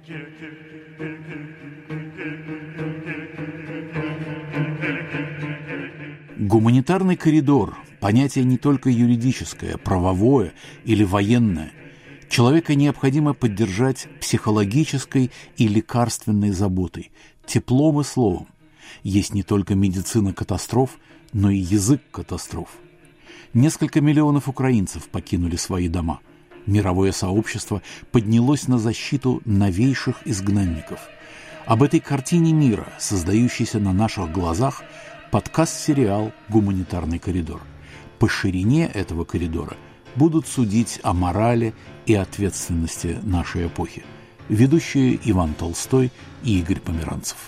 Гуманитарный коридор – понятие не только юридическое, правовое или военное. Человека необходимо поддержать психологической и лекарственной заботой, теплом и словом. Есть не только медицина катастроф, но и язык катастроф. Несколько миллионов украинцев покинули свои дома. Мировое сообщество поднялось на защиту новейших изгнанников. Об этой картине мира, создающейся на наших глазах, подкаст-сериал «Гуманитарный коридор». По ширине этого коридора будут судить о морали и ответственности нашей эпохи. Ведущие Иван Толстой и Игорь Померанцев.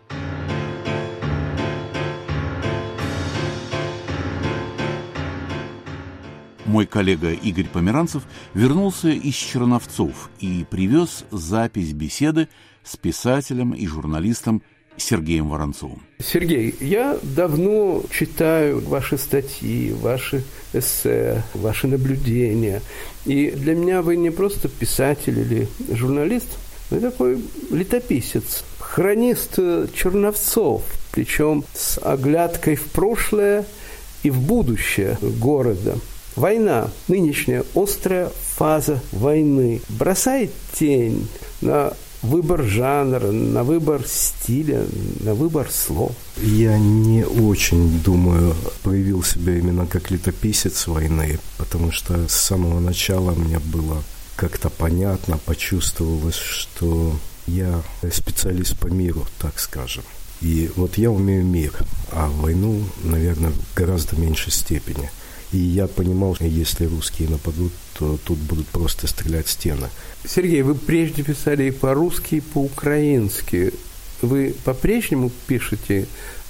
Мой коллега Игорь Померанцев вернулся из Черновцов и привез запись беседы с писателем и журналистом Сергеем Воронцовым. Сергей, я давно читаю ваши статьи, ваши эссе, ваши наблюдения. И для меня вы не просто писатель или журналист, вы такой летописец, хронист Черновцов, причем с оглядкой в прошлое и в будущее города. Война, нынешняя острая фаза войны, бросает тень на выбор жанра, на выбор стиля, на выбор слов. Я не очень, думаю, проявил себя именно как летописец войны, потому что с самого начала мне было как-то понятно, почувствовалось, что я специалист по миру, так скажем. И вот я умею мир, а войну, наверное, в гораздо меньшей степени. И я понимал, что если русские нападут, то тут будут просто стрелять стены. Сергей, вы прежде писали и по-русски, и по-украински. Вы по-прежнему пишете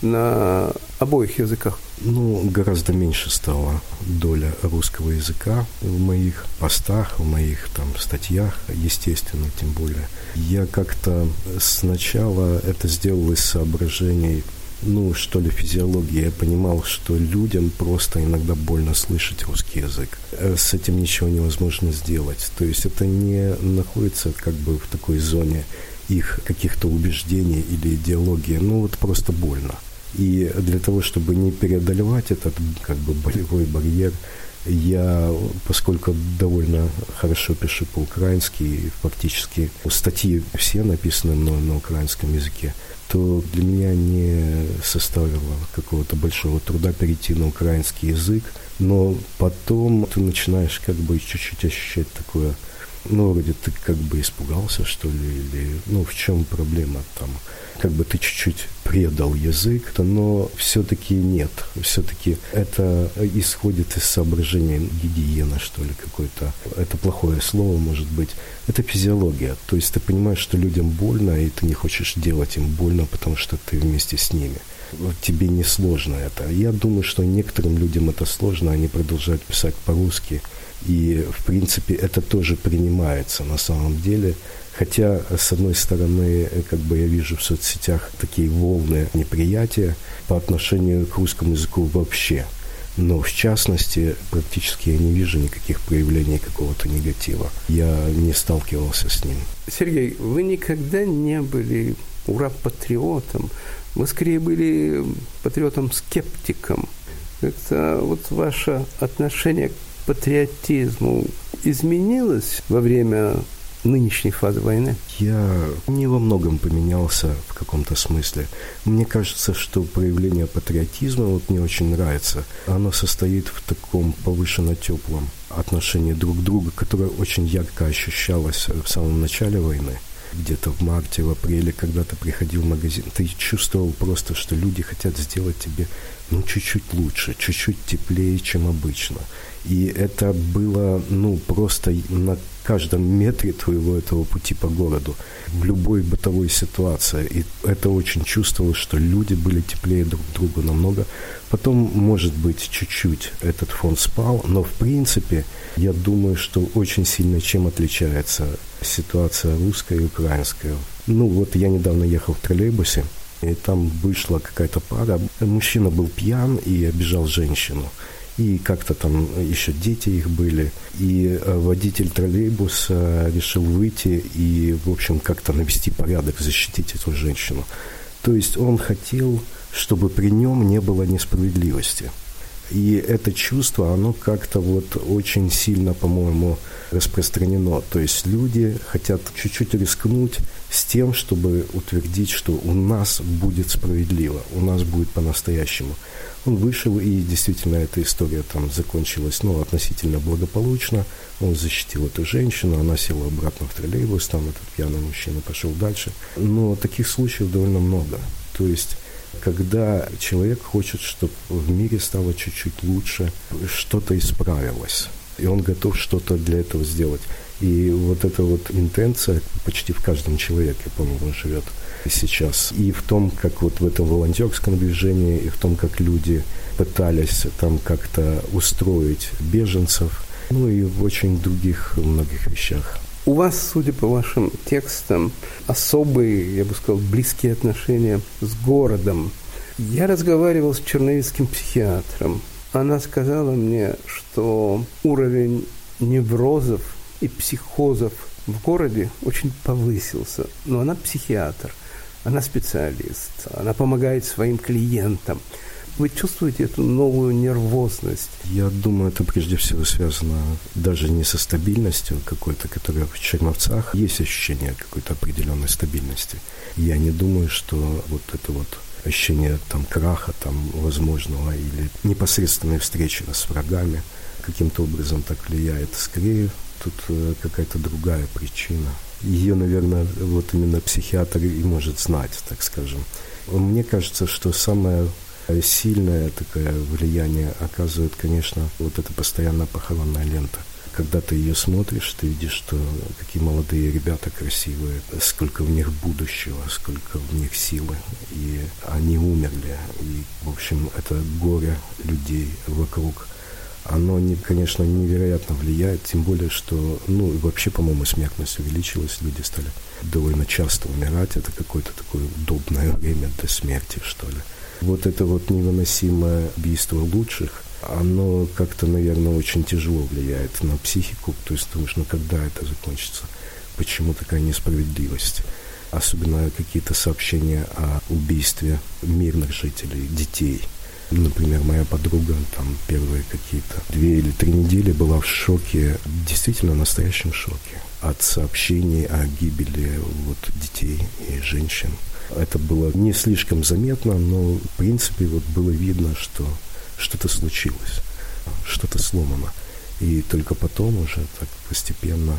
на обоих языках? Гораздо меньше стала доля русского языка в моих постах, в моих статьях, естественно, тем более. Я как-то сначала это сделал из соображений физиологии. Я понимал, что людям просто иногда больно слышать русский язык. С этим ничего невозможно сделать. То есть это не находится в такой зоне их каких-то убеждений или идеологии. Просто больно. И для того, чтобы не преодолевать этот болевой барьер, я, поскольку довольно хорошо пишу по-украински, и фактически статьи все написаны мной на украинском языке, то для меня не составило какого-то большого труда перейти на украинский язык. Но потом ты начинаешь чуть-чуть ощущать такое, вроде ты испугался, что ли, или, в чем проблема там. Ты чуть-чуть предал язык, но все-таки нет. Все-таки это исходит из соображения гигиены, что ли, какой-то. Это плохое слово, может быть. Это физиология. То есть ты понимаешь, что людям больно, и ты не хочешь делать им больно, потому что ты вместе с ними. Тебе не сложно это. Я думаю, что некоторым людям это сложно, они продолжают писать по-русски. И, в принципе, это тоже принимается на самом деле. Хотя, с одной стороны, я вижу в соцсетях такие волны неприятия по отношению к русскому языку вообще. Но, в частности, практически я не вижу никаких проявлений какого-то негатива. Я не сталкивался с ним. Сергей, вы никогда не были ура-патриотом. Вы скорее были патриотом-скептиком. Это ваше отношение к патриотизму изменилось во время нынешней фазы войны? Я не во многом поменялся в каком-то смысле. Мне кажется, что проявление патриотизма мне очень нравится. Оно состоит в таком повышенно теплом отношении друг к другу, которое очень ярко ощущалось в самом начале войны. Где-то в марте, в апреле, когда ты приходил в магазин, ты чувствовал просто, что люди хотят сделать тебе чуть-чуть лучше, чуть-чуть теплее, чем обычно. И это было, просто на каждом метре твоего этого пути по городу, в любой бытовой ситуации. И это очень чувствовалось, что люди были теплее друг к другу намного. Потом, может быть, чуть-чуть этот фон спал, но, в принципе, я думаю, что очень сильно чем отличается ситуация русская и украинская. Я недавно ехал в троллейбусе, и там вышла какая-то пара. Мужчина был пьян и обижал женщину. И как-то там еще дети их были. И водитель троллейбуса решил выйти и, в общем, как-то навести порядок, защитить эту женщину. То есть он хотел, чтобы при нем не было несправедливости. И это чувство, оно как-то вот очень сильно, по-моему, распространено. То есть люди хотят чуть-чуть рискнуть с тем, чтобы утвердить, что у нас будет справедливо, у нас будет по-настоящему. Он вышел, и действительно эта история там закончилась, относительно благополучно. Он защитил эту женщину, она села обратно в троллейбус, там этот пьяный мужчина пошел дальше. Но таких случаев довольно много. То есть когда человек хочет, чтобы в мире стало чуть-чуть лучше, что-то исправилось, и он готов что-то для этого сделать. И вот эта вот интенция почти в каждом человеке, по-моему, живет сейчас. И в том, как вот в этом волонтерском движении, и в том, как люди пытались там как-то устроить беженцев, и в очень других многих вещах. У вас, судя по вашим текстам, особые, я бы сказал, близкие отношения с городом. Я разговаривал с черновицким психиатром. Она сказала мне, что уровень неврозов и психозов в городе очень повысился. Но она психиатр, она специалист, она помогает своим клиентам. Вы чувствуете эту новую нервозность? Я думаю, это прежде всего связано даже не со стабильностью какой-то, которая в Черновцах. Есть ощущение какой-то определенной стабильности. Я не думаю, что вот это вот ощущение там краха там возможного или непосредственной встречи с врагами каким-то образом так влияет. Скорее, тут какая-то другая причина. Ее, наверное, вот именно психиатр и может знать, так скажем. Мне кажется, что самое сильное такое влияние оказывает, конечно, вот эта постоянная похоронная лента. Когда ты ее смотришь, ты видишь, что какие молодые ребята красивые, сколько в них будущего, сколько в них силы. И они умерли. И, в общем, это горе людей вокруг. Оно, конечно, невероятно влияет, тем более, что, вообще, по-моему, смертность увеличилась, люди стали довольно часто умирать. Это какое-то такое удобное время для смерти, что ли. Вот это вот невыносимое убийство лучших, оно как-то, наверное, очень тяжело влияет на психику. То есть думаешь, когда это закончится? Почему такая несправедливость? Особенно какие-то сообщения о убийстве мирных жителей, детей. Например, моя подруга там первые какие-то 2 или 3 недели была в шоке, действительно настоящем шоке от сообщений о гибели детей и женщин. Это было не слишком заметно, но в принципе было видно, что что-то случилось, что-то сломано. И только потом уже так постепенно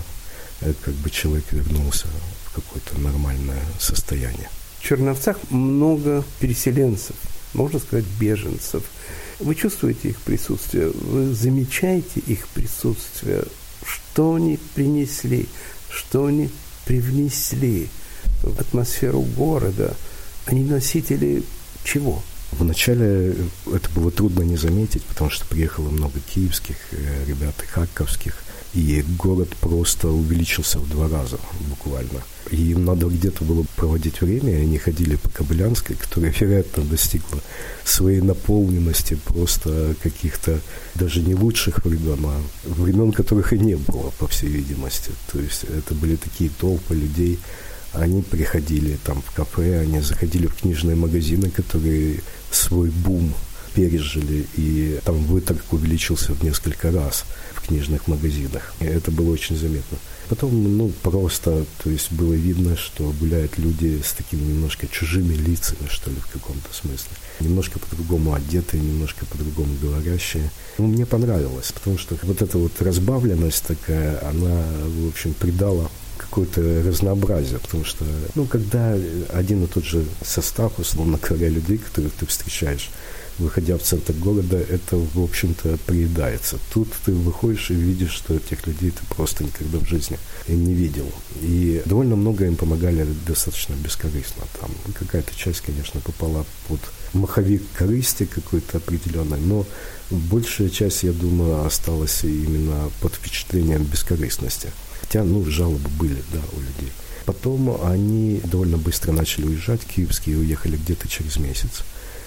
человек вернулся в какое-то нормальное состояние. В Черновцах много переселенцев, можно сказать, беженцев. Вы чувствуете их присутствие, вы замечаете их присутствие, что они принесли, что они привнесли в атмосферу города. Они носители чего? Вначале это было трудно не заметить, потому что приехало много киевских ребят и харьковских, и город просто увеличился в 2 раза буквально. И им надо где-то было проводить время, и они ходили по Кобылянской, которая, вероятно, достигла своей наполненности просто каких-то даже не лучших времен, а времен, которых и не было, по всей видимости. То есть это были такие толпы людей. Они приходили там в кафе, они заходили в книжные магазины, которые свой бум пережили, и там выторг увеличился в несколько раз в книжных магазинах. И это было очень заметно. Потом, просто, то есть было видно, что гуляют люди с такими немножко чужими лицами, что ли, в каком-то смысле. Немножко по-другому одетые, немножко по-другому говорящие. Мне понравилось, потому что вот эта вот разбавленность такая, она, в общем, придала какое-то разнообразие, потому что, когда один и тот же состав, условно говоря, людей, которых ты встречаешь, выходя в центр города, это, в общем-то, приедается. Тут ты выходишь и видишь, что этих людей ты просто никогда в жизни не видел. И довольно много им помогали достаточно бескорыстно. Там какая-то часть, конечно, попала под маховик корысти какой-то определенной, но большая часть, я думаю, осталась именно под впечатлением бескорыстности. Хотя, жалобы были, у людей. Потом они довольно быстро начали уезжать, киевские, уехали где-то через месяц.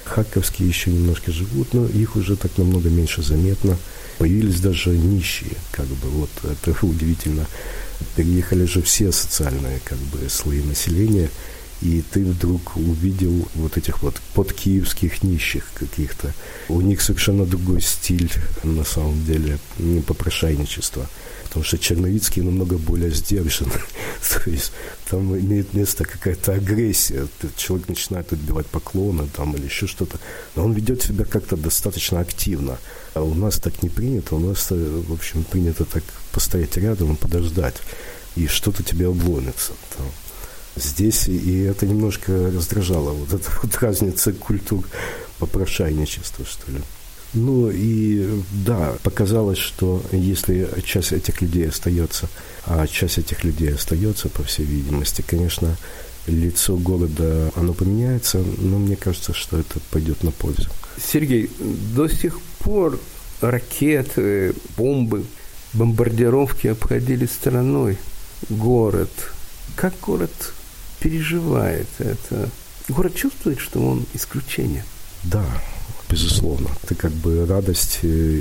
Харьковские еще немножко живут, но их уже так намного меньше заметно. Появились даже нищие, вот это удивительно. Переехали же все социальные, слои населения, и ты вдруг увидел вот этих вот подкиевских нищих каких-то. У них совершенно другой стиль, на самом деле, не попрошайничество. Потому что черновицкие намного более сдержаны. То есть там имеет место какая-то агрессия. Человек начинает отбивать поклоны или еще что-то. Но он ведет себя как-то достаточно активно. А у нас так не принято. У нас, в общем, принято так постоять рядом и подождать. И что-то тебе обломится. Здесь и это немножко раздражало. Вот эта вот разница культур попрошайничества, что ли. Показалось, что если часть этих людей остается, по всей видимости, конечно, лицо города, оно поменяется, но мне кажется, что это пойдет на пользу. Сергей, до сих пор ракеты, бомбы, бомбардировки обходили стороной город. Как город переживает это? Город чувствует, что он исключение? Да. Безусловно. Это радость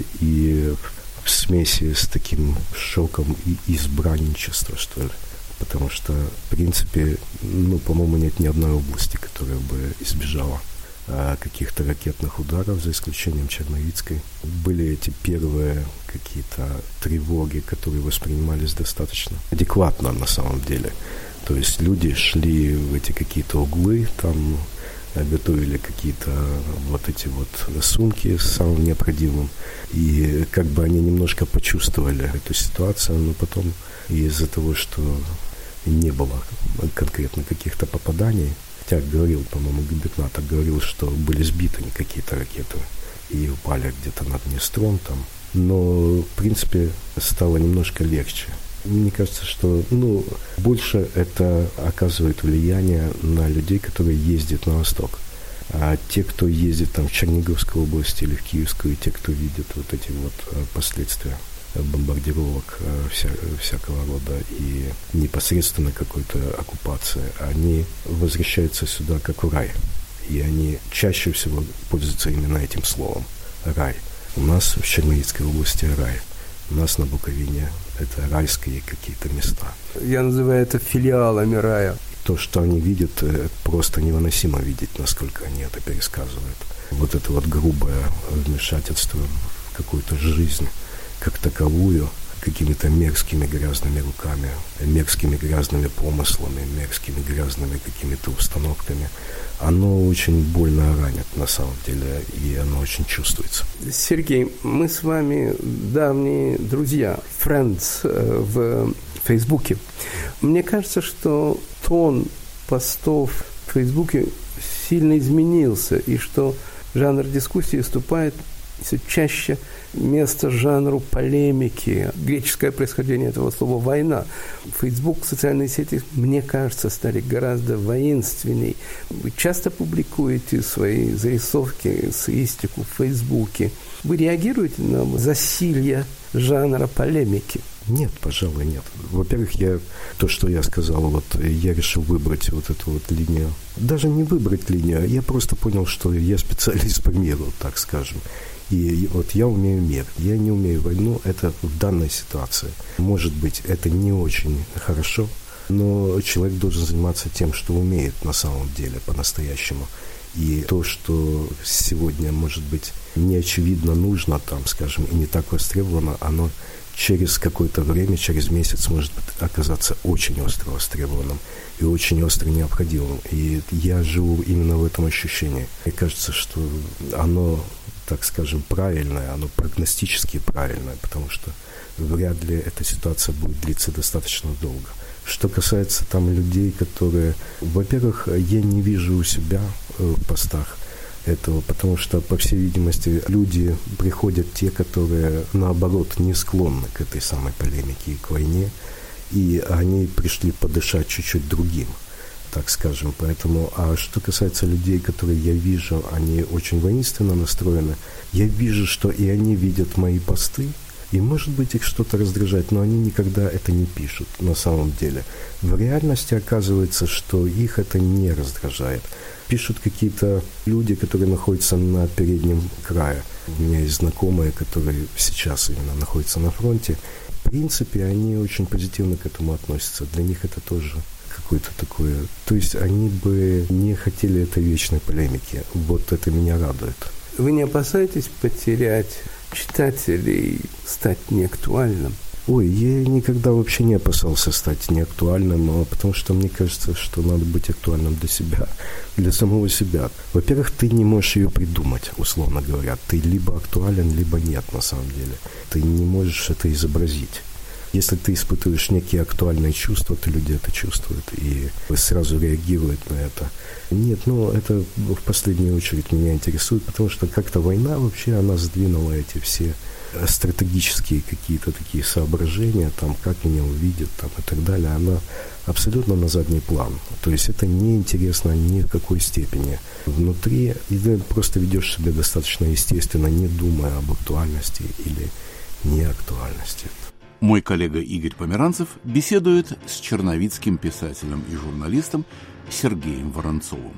и в смеси с таким шоком и избранничества, что ли. Потому что, в принципе, по-моему, нет ни одной области, которая бы избежала каких-то ракетных ударов, за исключением Черновицкой. Были эти первые какие-то тревоги, которые воспринимались достаточно адекватно на самом деле. То есть люди шли в эти какие-то углы, готовили какие-то вот эти вот сумки с самым необходимым. И они немножко почувствовали эту ситуацию, но потом из-за того, что не было конкретно каких-то попаданий, хотя говорил, по-моему, губернатор говорил, что были сбиты какие-то ракеты и упали где-то над Днестром но, в принципе, стало немножко легче. Мне кажется, что больше это оказывает влияние на людей, которые ездят на восток. А те, кто ездит в Черниговскую область или в Киевскую, те, кто видит вот эти вот последствия бомбардировок всякого рода и непосредственно какой-то оккупации, они возвращаются сюда как в рай. И они чаще всего пользуются именно этим словом – рай. У нас в Черниговской области рай. У нас на Буковине это райские какие-то места. Я называю это филиалами рая. То, что они видят, просто невыносимо видеть, насколько они это пересказывают. Вот это вот грубое вмешательство в какую-то жизнь как таковую, какими-то мерзкими грязными руками, мерзкими грязными помыслами, мерзкими грязными какими-то установками, оно очень больно ранит на самом деле, и оно очень чувствуется. Сергей, мы с вами давние друзья, friends в Фейсбуке. Мне кажется, что тон постов в Фейсбуке сильно изменился, и что жанр дискуссии уступает все чаще место жанру полемики. Греческое происхождение этого слова «война». Фейсбук, социальные сети, мне кажется, стали гораздо воинственней. Вы часто публикуете свои зарисовки, эссеистику в Фейсбуке. Вы реагируете на засилье жанра полемики? Нет, пожалуй, нет. Во-первых, то, что я сказал, я решил выбрать вот эту вот линию. Даже не выбрать линию, я просто понял, что я специалист по миру, так скажем. И я умею мир, я не умею войну, это в данной ситуации. Может быть, это не очень хорошо, но человек должен заниматься тем, что умеет на самом деле, по-настоящему. И то, что сегодня, может быть, не очевидно нужно, скажем, и не так востребовано, оно через какое-то время, через месяц может оказаться очень остро востребованным и очень остро необходимым. И я живу именно в этом ощущении. Мне кажется, что оно, так скажем, правильное, оно прогностически правильное, потому что вряд ли эта ситуация будет длиться достаточно долго. Что касается людей, которые... Во-первых, я не вижу у себя в постах этого, потому что, по всей видимости, люди приходят те, которые, наоборот, не склонны к этой самой полемике и к войне, и они пришли подышать чуть-чуть другим, так скажем. Поэтому, а что касается людей, которые я вижу, они очень воинственно настроены, я вижу, что и они видят мои посты, И, может быть, их что-то раздражает, но они никогда это не пишут на самом деле. В реальности оказывается, что их это не раздражает. Пишут какие-то люди, которые находятся на переднем крае. У меня есть знакомые, которые сейчас именно находятся на фронте. В принципе, они очень позитивно к этому относятся. Для них это тоже какое-то такое... То есть они бы не хотели этой вечной полемики. Вот это меня радует. Вы не опасаетесь потерять читателей, стать неактуальным? Ой, я никогда вообще не опасался стать неактуальным, потому что мне кажется, что надо быть актуальным для себя, для самого себя. Во-первых, ты не можешь ее придумать, условно говоря. Ты либо актуален, либо нет на самом деле. Ты не можешь это изобразить. Если ты испытываешь некие актуальные чувства, то люди это чувствуют и сразу реагируют на это. Нет, это в последнюю очередь меня интересует, потому что как-то война вообще, она сдвинула эти все стратегические какие-то такие соображения, там, как меня увидят, там, и так далее, она абсолютно на задний план. То есть это неинтересно ни в какой степени. Внутри ты просто ведешь себя достаточно естественно, не думая об актуальности или неактуальности. Мой коллега Игорь Померанцев беседует с черновицким писателем и журналистом Сергеем Воронцовым.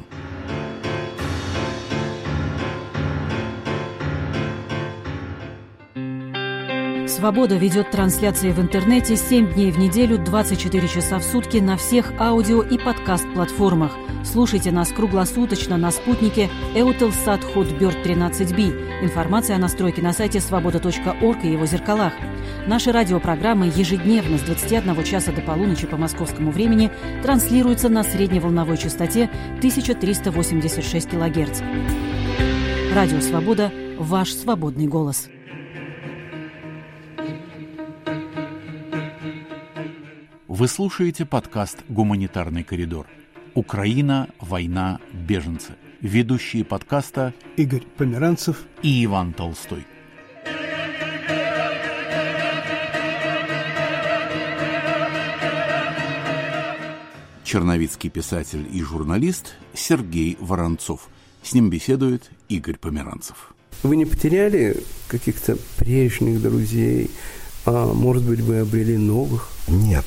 «Свобода» ведет трансляции в интернете 7 дней в неделю, 24 часа в сутки на всех аудио- и подкаст-платформах. Слушайте нас круглосуточно на спутнике Eutelsat Hotbird 13B. Информация о настройке на сайте свобода.орг и его зеркалах. Наши радиопрограммы ежедневно с 21 часа до полуночи по московскому времени транслируются на средневолновой частоте 1386 кГц. Радио «Свобода» – ваш свободный голос. Вы слушаете подкаст «Гуманитарный коридор». Украина, война, беженцы. Ведущие подкаста Игорь Померанцев и Иван Толстой. Черновицкий писатель и журналист Сергей Воронцов. С ним беседует Игорь Померанцев. Вы не потеряли каких-то прежних друзей? А может быть, вы обрели новых? Нет,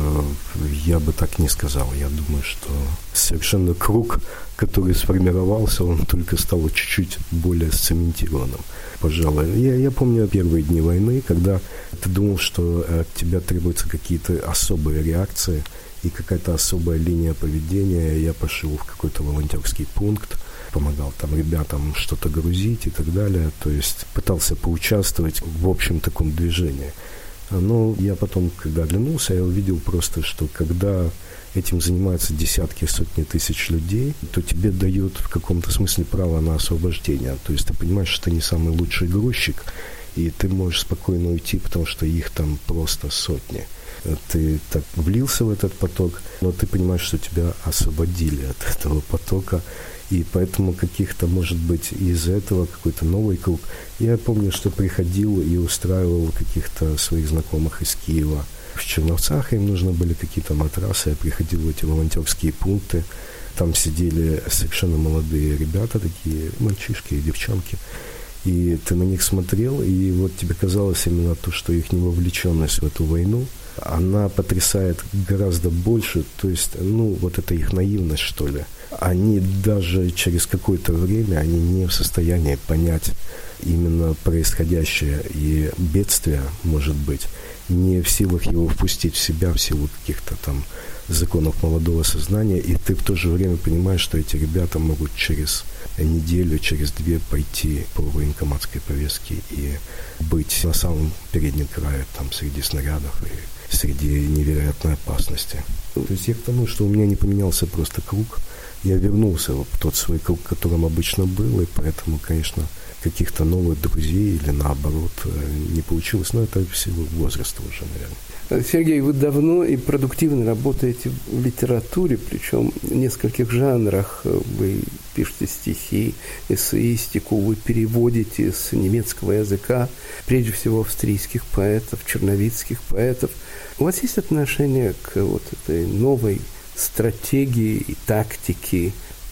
я бы так не сказал. Я думаю, что совершенно круг, который сформировался, он только стал чуть-чуть более сцементированным. Пожалуй. Я помню первые дни войны, когда ты думал, что от тебя требуются какие-то особые реакции и какая-то особая линия поведения. Я пошел в какой-то волонтерский пункт, помогал там ребятам что-то грузить и так далее. То есть пытался поучаствовать в общем таком движении. Но я потом, когда оглянулся, я увидел просто, что когда этим занимаются десятки, сотни тысяч людей, то тебе дают в каком-то смысле право на освобождение. То есть ты понимаешь, что ты не самый лучший грузчик, и ты можешь спокойно уйти, потому что их там просто сотни. Ты так влился в этот поток, но ты понимаешь, что тебя освободили от этого потока, и поэтому каких-то, может быть, из этого какой-то новый круг. Я помню, что приходил и устраивал каких-то своих знакомых из Киева. В Черновцах им нужны были какие-то матрасы, я приходил в эти волонтерские пункты, там сидели совершенно молодые ребята, такие мальчишки и девчонки, и ты на них смотрел, и вот тебе казалось именно то, что их невовлеченность в эту войну, она потрясает гораздо больше, то есть, вот это их наивность, что ли. Они даже через какое-то время, они не в состоянии понять именно происходящее, и бедствие, может быть, не в силах его впустить в себя, в силу каких-то там законов молодого сознания, и ты в то же время понимаешь, что эти ребята могут через неделю, через две пойти по военкоматской повестке и быть на самом переднем крае, там, среди снарядов и среди невероятной опасности. То есть я к тому, что у меня не поменялся просто круг, я вернулся в тот свой круг, которым обычно был, и поэтому, конечно, каких-то новых друзей или наоборот не получилось, но это в силу возраста уже, наверное. Сергей, вы давно и продуктивно работаете в литературе, причем в нескольких жанрах. Вы пишете стихи, эссеистику, вы переводите с немецкого языка, прежде всего австрийских поэтов, черновицких поэтов. У вас есть отношение к вот этой новой стратегии и тактике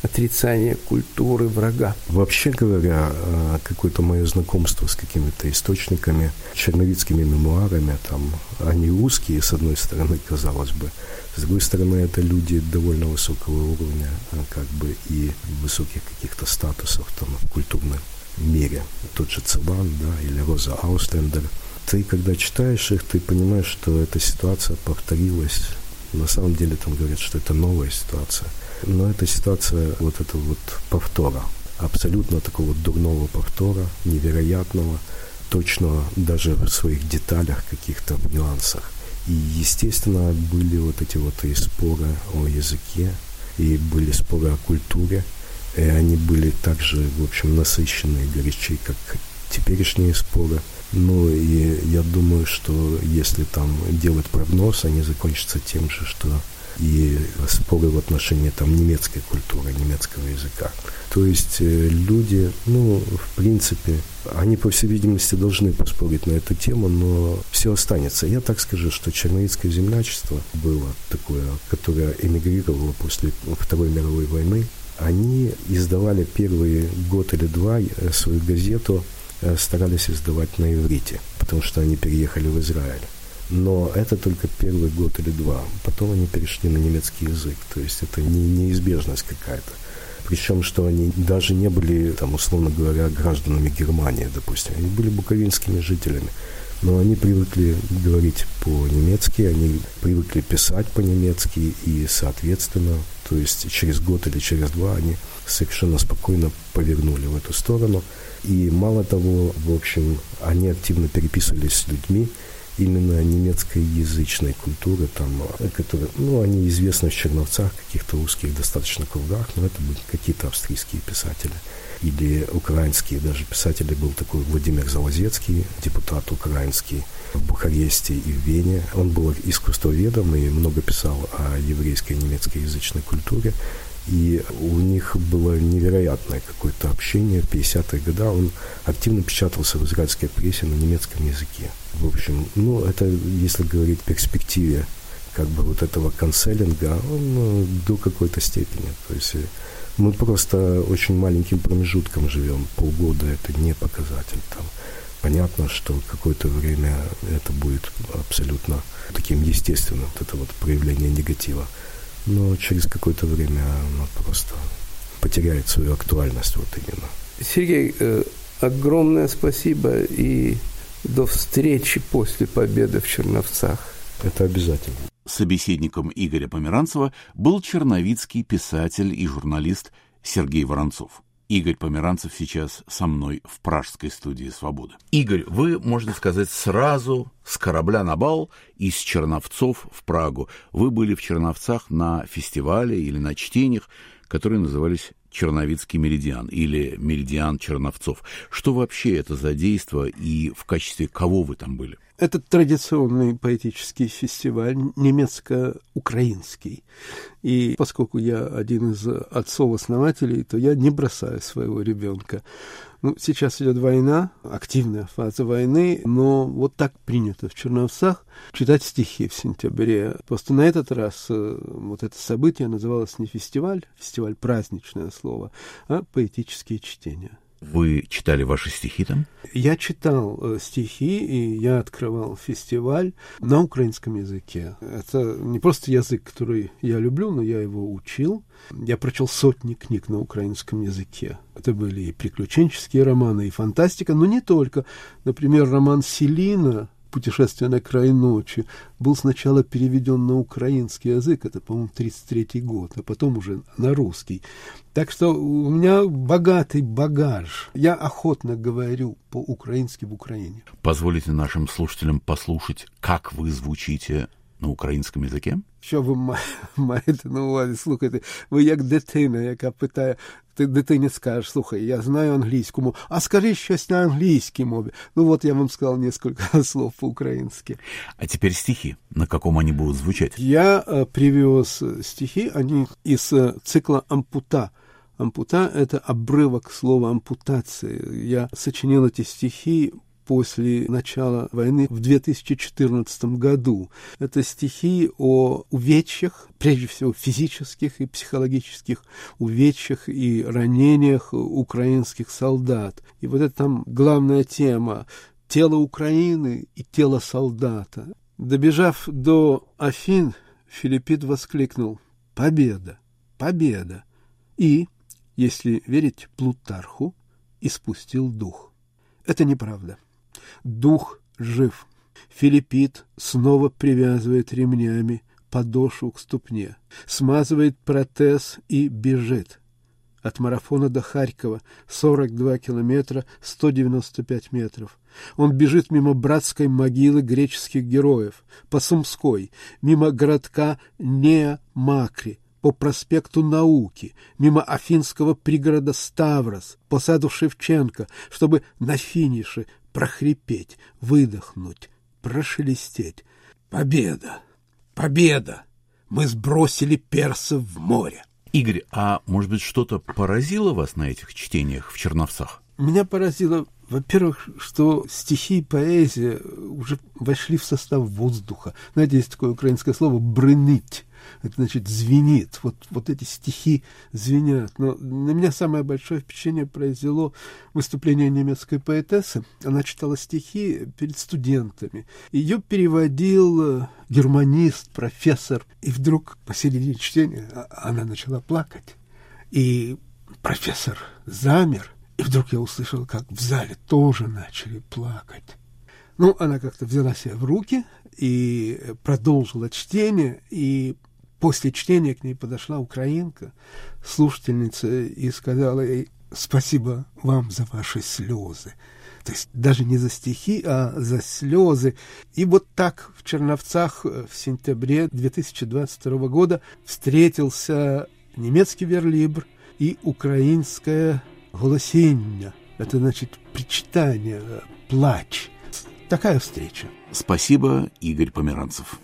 отрицание культуры врага. Вообще говоря, какое-то мое знакомство с какими-то источниками, черновицкими мемуарами, там, они узкие, с одной стороны, казалось бы, с другой стороны, это люди довольно высокого уровня, как бы, и высоких каких-то статусов там в культурном мире. Тот же Цеван, да, или Роза Ауслендер. Ты, когда читаешь их, ты понимаешь, что эта ситуация повторилась. На самом деле там говорят, что это новая ситуация. Но эта ситуация вот этого вот повтора, абсолютно такого дурного повтора, невероятного, точного даже в своих деталях, каких-то нюансах. И, естественно, были вот эти вот и споры о языке, и были споры о культуре, и они были также, в общем, насыщенные, горячи, как теперешние споры. Ну, и я думаю, что если там делать прогноз, они закончатся тем же, что и споры в отношении там немецкой культуры, немецкого языка. То есть люди, ну, в принципе, они, по всей видимости, должны поспорить на эту тему, но все останется. Я так скажу, что черновицкое землячество было такое, которое эмигрировало после Второй мировой войны. Они издавали первый год или два свою газету, старались издавать на иврите, потому что они переехали в Израиль. Но это только первый год или два. Потом они перешли на немецкий язык. То есть это неизбежность какая-то. Причем, что они даже не были, там, условно говоря, гражданами Германии, допустим. Они были буковинскими жителями. Но они привыкли говорить по-немецки, они привыкли писать по-немецки. И, соответственно, то есть через год или через два они совершенно спокойно повернули в эту сторону. И мало того, в общем, они активно переписывались с людьми, именно немецкоязычной культуры, там, которые, ну, они известны в Черновцах, каких-то узких достаточно кругах, но это были какие-то австрийские писатели. Или украинские даже писатели. Был такой Владимир Залозецкий, депутат украинский в Бухаресте и в Вене. Он был искусствоведом и много писал о еврейской и немецкоязычной культуре. И у них было невероятное какое-то общение. В 50-е годы он активно печатался в израильской прессе на немецком языке. В общем, ну, это, если говорить в перспективе, как бы вот этого канцелинга, он до какой-то степени. То есть мы просто очень маленьким промежутком живем. Полгода — это не показатель. Там понятно, что какое-то время это будет абсолютно таким естественным, вот это вот проявление негатива. Но через какое-то время оно просто потеряет свою актуальность вот именно. Сергей, огромное спасибо и до встречи после победы в Черновцах. Это обязательно. Собеседником Игоря Померанцева был черновицкий писатель и журналист Сергей Воронцов. Игорь Померанцев сейчас со мной в пражской студии «Свободы». Игорь, вы, можно сказать, сразу с корабля на бал из Черновцов в Прагу. Вы были в Черновцах на фестивале или на чтениях, которые назывались «Черновицкий меридиан» или «Меридиан Черновцов». Что вообще это за действо и в качестве кого вы там были? Это традиционный поэтический фестиваль, немецко-украинский. И поскольку я один из отцов-основателей, то я не бросаю своего ребенка. Ну, сейчас идет война, активная фаза войны, но вот так принято в Черновцах читать стихи в сентябре. Просто на этот раз вот это событие называлось не фестиваль, фестиваль праздничное слово, а поэтические чтения. Вы читали ваши стихи там? Я читал стихи, и я открывал фестиваль на украинском языке. Это не просто язык, который я люблю, но я его учил. Я прочел сотни книг на украинском языке. Это были и приключенческие романы, и фантастика, но не только. Например, роман Селина «Путешествие на край ночи» был сначала переведен на украинский язык, это, по-моему, 1933 год, а потом уже на русский. Так что у меня богатый багаж. Я охотно говорю по-украински в Украине. Позволите нашим слушателям послушать, как вы звучите на українському язикі? Що ви маєте на увазі? Слухайте, ви як дитина, яка питає, ти дитині скажеш, слухай, я знаю англійську мову, а скажи щось на англійській мові. Ну вот я вам сказал несколько слов по-украински. А теперь стихи. На каком они будут звучать? Я привез стихи, они из цикла «Ампута». Ампута — это обрывок слова «ампутация». Я сочинил эти стихи после начала войны в 2014 году. Это стихи о увечьях, прежде всего физических и психологических увечьях и ранениях украинских солдат. И вот это там главная тема – тело Украины и тело солдата. Добежав до Афин, Филиппид воскликнул: «Победа! Победа!» И, если верить Плутарху, испустил дух. Это неправда. Дух жив. Филиппид снова привязывает ремнями подошву к ступне, смазывает протез и бежит. От марафона до Харькова 42 километра 195 метров. Он бежит мимо братской могилы греческих героев, по Сумской, мимо городка Неа-Макри, по проспекту Науки, мимо афинского пригорода Ставрос, по саду Шевченко, чтобы на финише прохрипеть, выдохнуть, прошелестеть: «Победа! Победа! Мы сбросили персов в море!» Игорь, а может быть что-то поразило вас на этих чтениях в Черновцах? Меня поразило, во-первых, что стихи и поэзия уже вошли в состав воздуха. Знаете, есть такое украинское слово «брыныть». Это значит «звенит». Вот эти стихи звенят. Но на меня самое большое впечатление произвело выступление немецкой поэтессы. Она читала стихи перед студентами. Ее переводил германист, профессор. И вдруг посередине чтения она начала плакать. И профессор замер. И вдруг я услышал, как в зале тоже начали плакать. Ну, она как-то взяла себя в руки и продолжила чтение. И после чтения к ней подошла украинка, слушательница, и сказала ей: «Спасибо вам за ваши слезы». То есть даже не за стихи, а за слезы. И вот так в Черновцах в сентябре 2022 года встретился немецкий верлибр и украинское голосіння. Это значит причитание, плач. Такая встреча. Спасибо, Игорь Померанцев.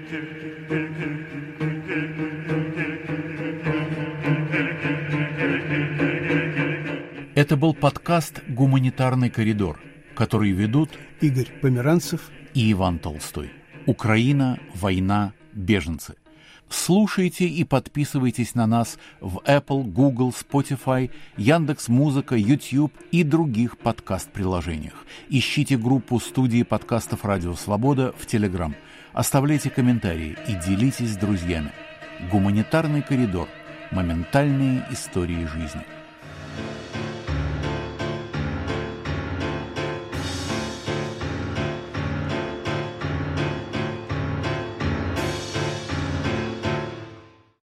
Это был подкаст «Гуманитарный коридор», который ведут Игорь Померанцев и Иван Толстой. Украина, война, беженцы. Слушайте и подписывайтесь на нас в Apple, Google, Spotify, Яндекс.Музыка, YouTube и других подкаст-приложениях. Ищите группу студии подкастов «Радио Свобода» в Telegram. Оставляйте комментарии и делитесь с друзьями. Гуманитарный коридор. Моментальные истории жизни.